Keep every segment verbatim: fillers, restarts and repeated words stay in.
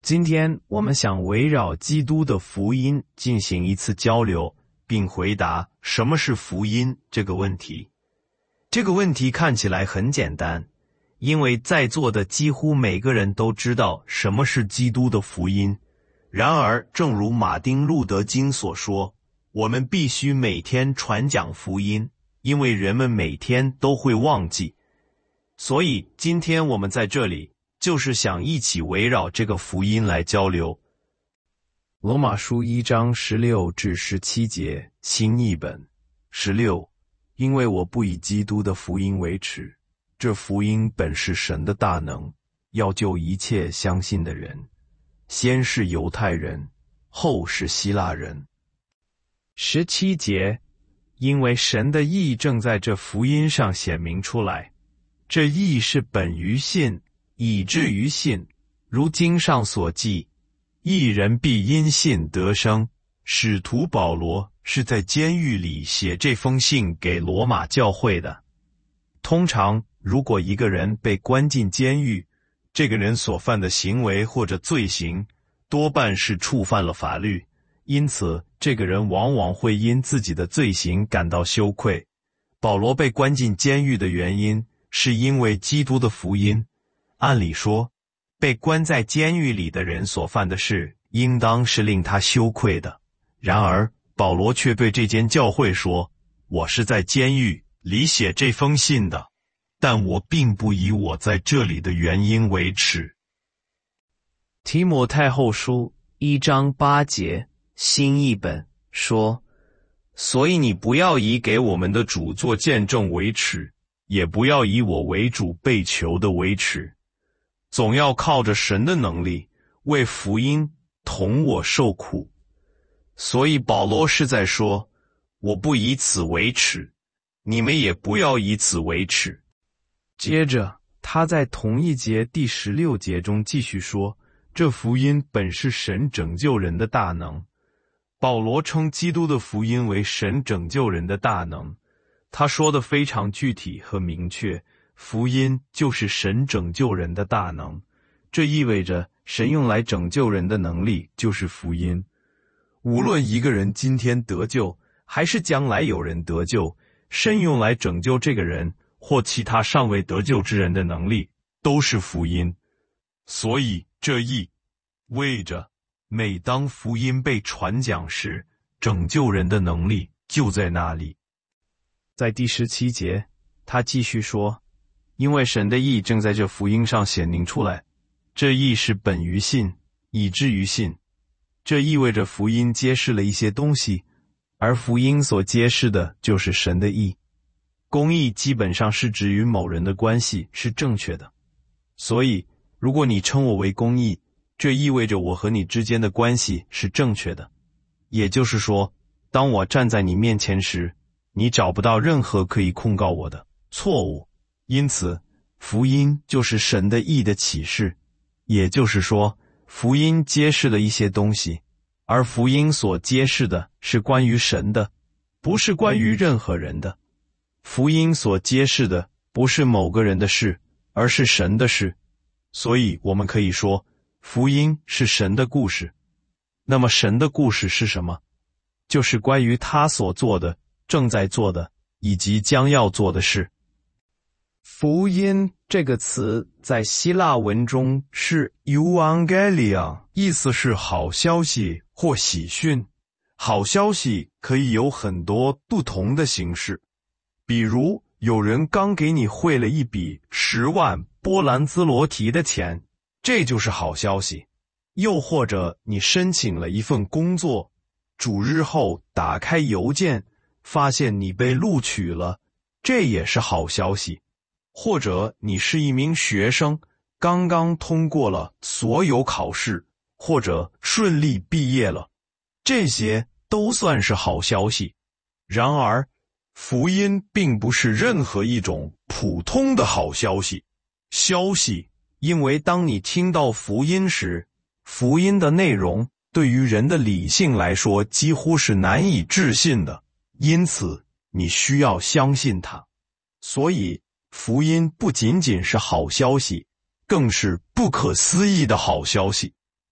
今天我们想围绕基督的福音进行一次交流，并回答什么是福音这个问题。这个问题看起来很简单，因为在座的几乎每个人都知道什么是基督的福音。然而，正如马丁·路德·金所说，我们必须每天传讲福音，因为人们每天都会忘记。所以，今天我们在这里就是想一起围绕这个福音来交流。罗马书一章十六至十七节，新译本。十六，因为我不以基督的福音为耻，这福音本是神的大能，要救一切相信的人，先是犹太人，后是希腊人。十七节，因为神的义正在这福音上显明出来，这义是本于信，以至于信，如经上所记，义人必因信得生。使徒保罗是在监狱里写这封信给罗马教会的。通常，如果一个人被关进监狱，这个人所犯的行为或者罪行，多半是触犯了法律，因此，这个人往往会因自己的罪行感到羞愧。保罗被关进监狱的原因，是因为基督的福音。按理说，被关在监狱里的人所犯的事，应当是令他羞愧的。然而，保罗却对这间教会说，我是在监狱里写这封信的，但我并不以我在这里的原因为耻。提摩太后书一章八节，新译本说，所以你不要以给我们的主做见证为耻，也不要以我为主被囚的为耻，总要靠着神的能力，为福音同我受苦。所以保罗是在说，我不以此为耻，你们也不要以此为耻。接着，他在同一节第十六节中继续说，这福音本是神拯救人的大能。保罗称基督的福音为神拯救人的大能，他说的非常具体和明确，福音就是神拯救人的大能。这意味着神用来拯救人的能力就是福音。无论一个人今天得救，还是将来有人得救，神用来拯救这个人或其他尚未得救之人的能力，都是福音。所以这意味着，每当福音被传讲时，拯救人的能力就在那里。在第十七节，他继续说，因为神的义正在这福音上显明出来，这义是本于信，以至于信。这意味着福音揭示了一些东西，而福音所揭示的就是神的义。公义基本上是指与某人的关系是正确的。所以，如果你称我为公义，这意味着我和你之间的关系是正确的。也就是说，当我站在你面前时，你找不到任何可以控告我的错误。因此，福音就是神的义的启示。也就是说，福音揭示了一些东西，而福音所揭示的是关于神的，不是关于任何人的。福音所揭示的不是某个人的事，而是神的事。所以我们可以说，福音是神的故事。那么神的故事是什么？就是关于他所做的、正在做的，以及将要做的事。福音这个词在希腊文中是 euangelia， 意思是好消息或喜讯。好消息可以有很多不同的形式，比如有人刚给你汇了一笔十万波兰兹罗提的钱，这就是好消息。又或者你申请了一份工作，主日后打开邮件，发现你被录取了，这也是好消息。或者你是一名学生，刚刚通过了所有考试，或者顺利毕业了，这些都算是好消息。然而，福音并不是任何一种普通的好消息。消息，因为当你听到福音时，福音的内容对于人的理性来说几乎是难以置信的，因此你需要相信它。所以，福音不仅仅是好消息，更是不可思议的好消息。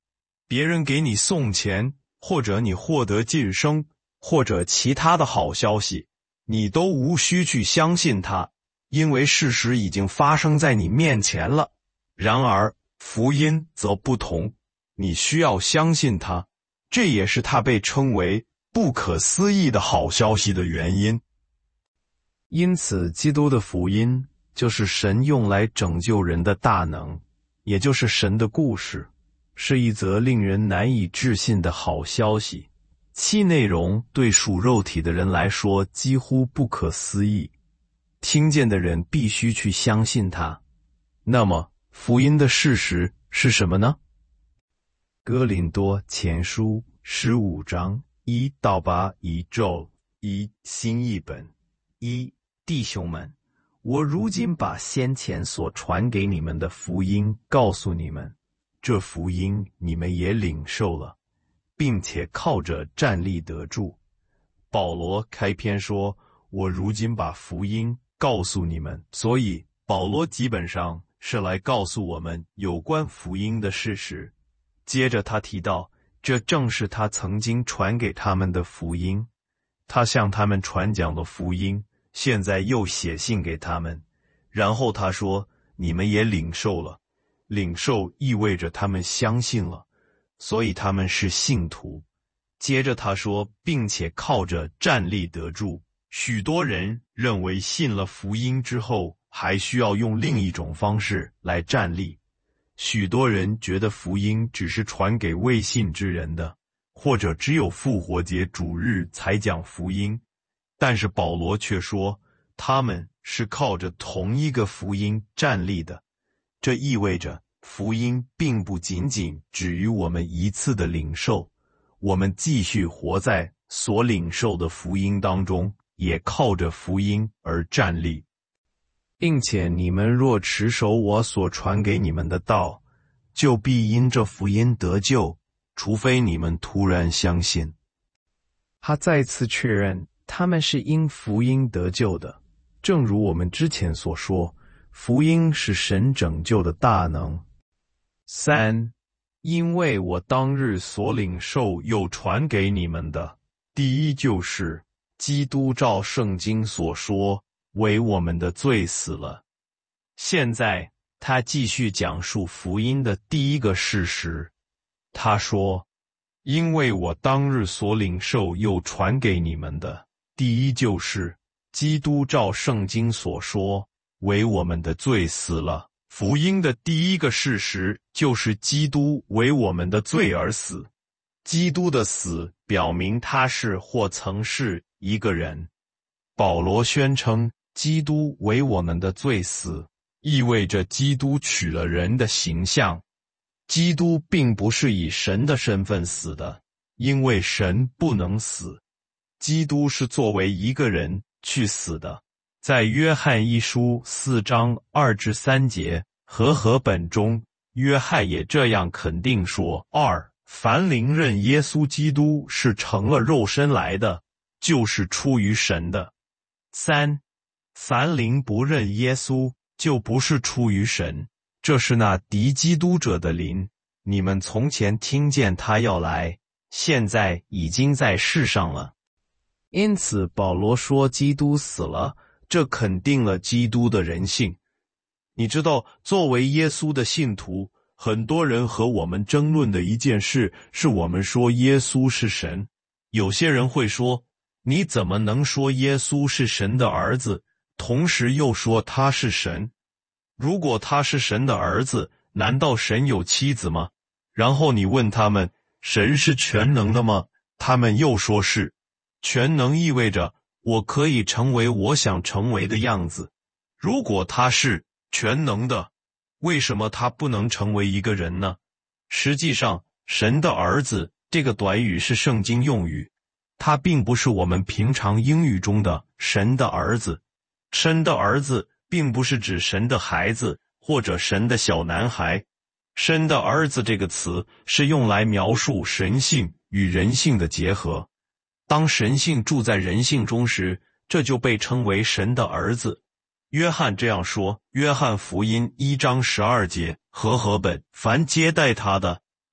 别人给你送钱，或者你获得晋升，或者其他的好消息，你都无需去相信它，因为事实已经发生在你面前了。然而，福音则不同，你需要相信它，这也是它被称为不可思议的好消息的原因。因此，基督的福音就是神用来拯救人的大能，也就是神的故事，是一则令人难以置信的好消息。其内容对属肉体的人来说几乎不可思议，听见的人必须去相信它。那么，福音的事实是什么呢？哥林多前书十五章一到八一咒一新译本一弟兄们，我如今把先前所传给你们的福音告诉你们，这福音你们也领受了，并且靠着站立得住。保罗开篇说，我如今把福音告诉你们，所以保罗基本上是来告诉我们有关福音的事实。接着他提到，这正是他曾经传给他们的福音，他向他们传讲的福音，现在又写信给他们。然后他说，你们也领受了。领受意味着他们相信了，所以他们是信徒。接着他说，并且靠着站立得住。许多人认为信了福音之后，还需要用另一种方式来站立。许多人觉得福音只是传给未信之人的，或者只有复活节主日才讲福音。但是保罗却说，他们是靠着同一个福音站立的。这意味着福音并不仅仅止于我们一次的领受，我们继续活在所领受的福音当中，也靠着福音而站立。并且你们若持守我所传给你们的道，就必因这福音得救，除非你们突然相信。他再次确认他们是因福音得救的，正如我们之前所说，福音是神拯救的大能。三，因为我当日所领受又传给你们的，第一就是基督照圣经所说，为我们的罪死了。现在他继续讲述福音的第一个事实。他说，因为我当日所领受又传给你们的，第一就是基督照圣经所说，为我们的罪死了。福音的第一个事实就是基督为我们的罪而死。基督的死表明他是或曾是一个人。保罗宣称基督为我们的罪死，意味着基督取了人的形象。基督并不是以神的身份死的，因为神不能死。基督是作为一个人去死的。在约翰一书四章二至三节和合本中，约翰也这样肯定说：二，凡灵认耶稣基督是成了肉身来的，就是出于神的。三，凡灵不认耶稣，就不是出于神，这是那敌基督者的灵。你们从前听见他要来，现在已经在世上了。因此保罗说基督死了，这肯定了基督的人性。你知道，作为耶稣的信徒，很多人和我们争论的一件事，是我们说耶稣是神。有些人会说，你怎么能说耶稣是神的儿子，同时又说他是神？如果他是神的儿子，难道神有妻子吗？然后你问他们，神是全能的吗？他们又说是。全能意味着我可以成为我想成为的样子。如果他是全能的，为什么他不能成为一个人呢？实际上，神的儿子这个短语是圣经用语，它并不是我们平常英语中的神的儿子。神的儿子并不是指神的孩子或者神的小男孩。神的儿子这个词是用来描述神性与人性的结合。当神性住在人性中时，这就被称为神的儿子。约翰这样说，约翰福音一章十二节和合本，凡接待他的，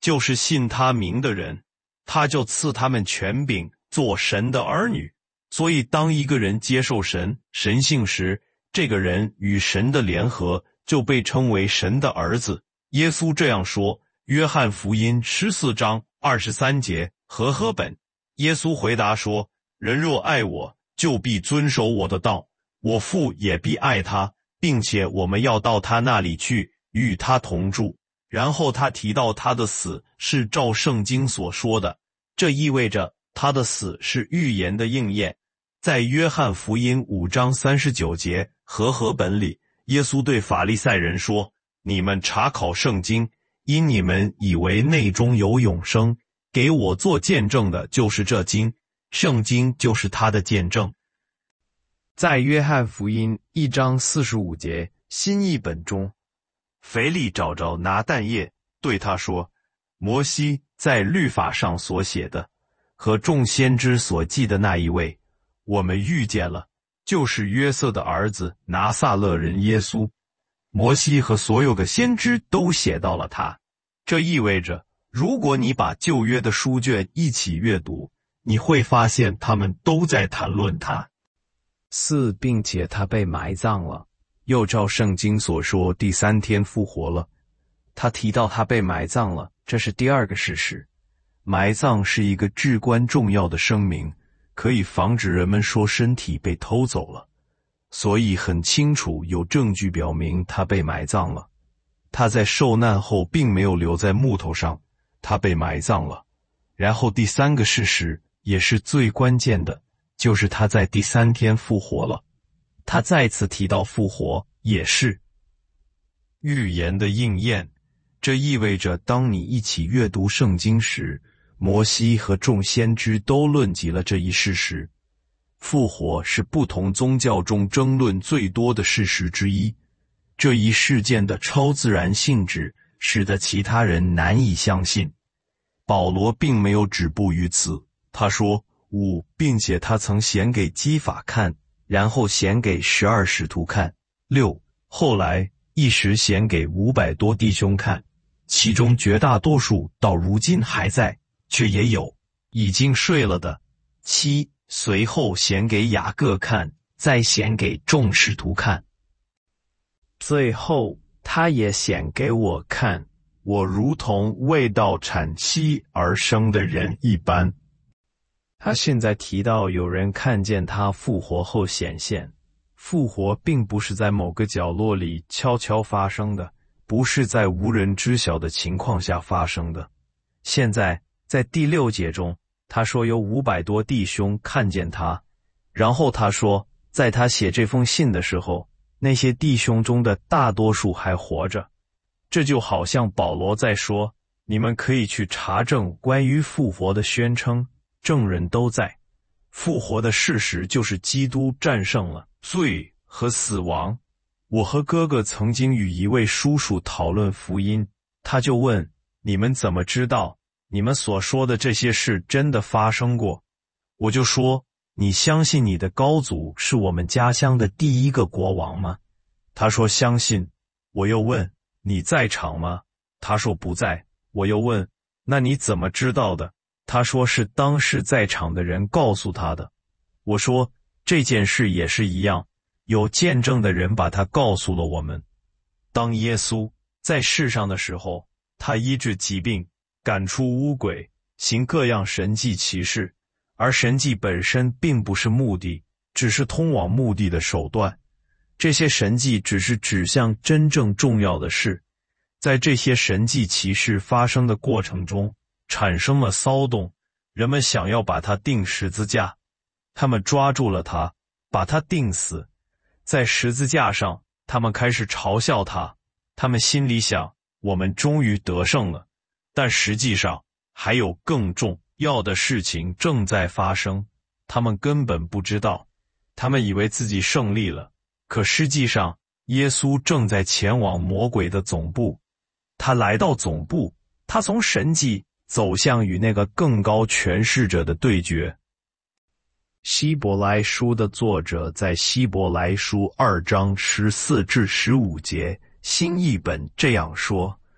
就是信他名的人，他就赐他们权柄做神的儿女。所以当一个人接受神神性时，这个人与神的联合就被称为神的儿子。耶稣这样说，约翰福音十四章二十三节，和合本。耶稣回答说，人若爱我，就必遵守我的道，我父也必爱他，并且我们要到他那里去，与他同住。然后他提到他的死是照圣经所说的，这意味着他的死是预言的应验。在约翰福音五章三十九节和合本里，耶稣对法利赛人说，你们查考圣经，因你们以为内中有永生，给我做见证的就是这经，圣经就是他的见证。 在约翰福音一章四十五节新译本中， 腓利找着拿但业，对他说，摩西在律法上所写的和众先知所记的那一位，我们遇见了，就是约瑟的儿子拿撒勒人耶稣。摩西和所有的先知都写到了他。这意味着，如果你把旧约的书卷一起阅读，你会发现他们都在谈论他。 四，并且他被埋葬了，又照圣经所说第三天复活了。他提到他被埋葬了，这是第二个事实。埋葬是一个至关重要的声明，可以防止人们说身体被偷走了，所以很清楚有证据表明他被埋葬了。他在受难后并没有留在木头上，他被埋葬了。然后第三个事实也是最关键的，就是他在第三天复活了。他再次提到复活也是预言的应验，这意味着当你一起阅读圣经时，摩西和众先知都论及了这一事实。复活是不同宗教中争论最多的事实之一。这一事件的超自然性质使得其他人难以相信。保罗并没有止步于此，他说，五，并且他曾显给基法看，然后显给十二使徒看。六，后来一时显给五百多弟兄看，其中绝大多数到如今还在，却也有已经睡了的。七，随后显给雅各看，再显给众使徒看。最后他也显给我看，我如同未到产期而生的人一般。他现在提到有人看见他复活后显现。复活并不是在某个角落里悄悄发生的，不是在无人知晓的情况下发生的。现在在第六节中，他说有五百多弟兄看见他，然后他说，在他写这封信的时候，那些弟兄中的大多数还活着。这就好像保罗在说，你们可以去查证关于复活的宣称，证人都在。复活的事实就是基督战胜了罪和死亡。我和哥哥曾经与一位叔叔讨论福音，他就问，你们怎么知道你们所说的这些事真的发生过？我就说，你相信你的高祖是我们家乡的第一个国王吗？他说相信。我又问，你在场吗？他说不在。我又问，那你怎么知道的？他说是当时在场的人告诉他的。我说，这件事也是一样，有见证的人把他告诉了我们。当耶稣在世上的时候，他医治疾病，赶出污鬼，行各样神迹奇事，而神迹本身并不是目的，只是通往目的的手段。这些神迹只是指向真正重要的事。在这些神迹奇事发生的过程中，产生了骚动，人们想要把他钉十字架，他们抓住了他，把他钉死。在十字架上，他们开始嘲笑他，他们心里想，我们终于得胜了。但实际上，还有更重要的事情正在发生，他们根本不知道。他们以为自己胜利了，可实际上，耶稣正在前往魔鬼的总部。他来到总部，他从神迹走向与那个更高权势者的对决。希伯来书的作者在希伯来书二章十四至十五节新译本这样说，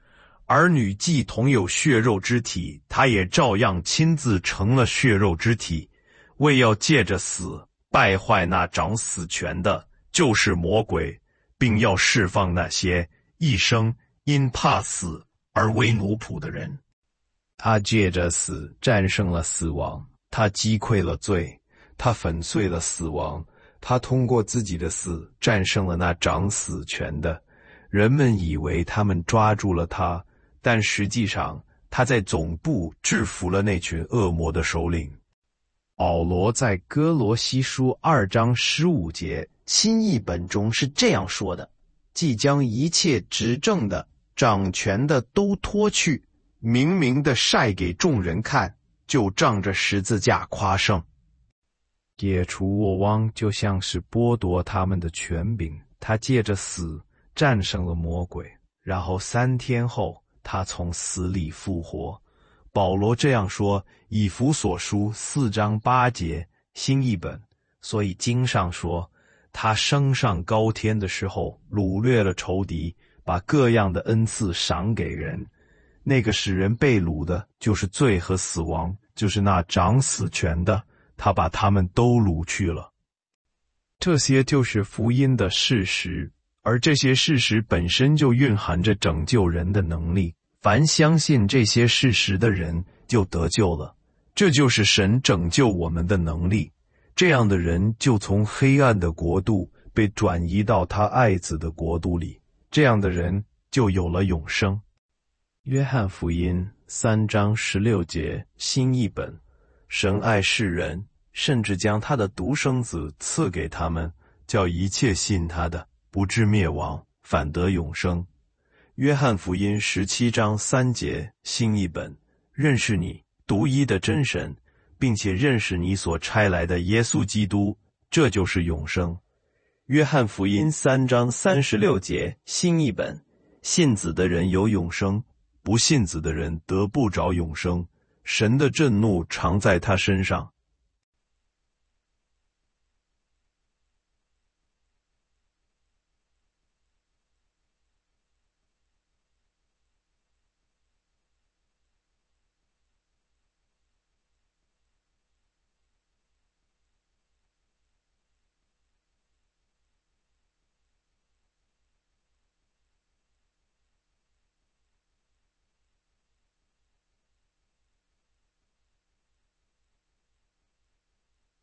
儿女既同有血肉之体，他也照样亲自成了血肉之体，为要借着死败坏那掌死权的，就是魔鬼，并要释放那些一生因怕死而为奴仆的人。 他借着死战胜了死亡，他击溃了罪，他粉碎了死亡，他通过自己的死战胜了那掌死权的。人们以为他们抓住了他，但实际上他在总部制服了那群恶魔的首领。保罗在哥罗西书二章十五节新译本中是这样说的：即将一切执政的、掌权的都脱去，明明的晒给众人看，就仗着十字架夸胜。 解除我汪就像是剥夺他们的权柄，他借着死战胜了魔鬼，然后三天后他从死里复活。保罗这样说，以弗所书四章八节新译本。所以经上说，他升上高天的时候，掳掠了仇敌，把各样的恩赐赏给人。那个使人被掳的，就是罪和死亡，就是那掌死权的，他把他们都掳去了。这些就是福音的事实，而这些事实本身就蕴含着拯救人的能力。凡相信这些事实的人就得救了，这就是神拯救我们的能力。这样的人就从黑暗的国度被转移到他爱子的国度里，这样的人就有了永生。约翰福音三章十六节新译本：神爱世人，甚至将他的独生子赐给他们，叫一切信他的不至灭亡，反得永生。约翰福音十七章三节新译本：认识你独一的真神，并且认识你所差来的耶稣基督，这就是永生。约翰福音三章三十六节新译本：信子的人有永生，不信子的人得不着永生。神的震怒常在他身上，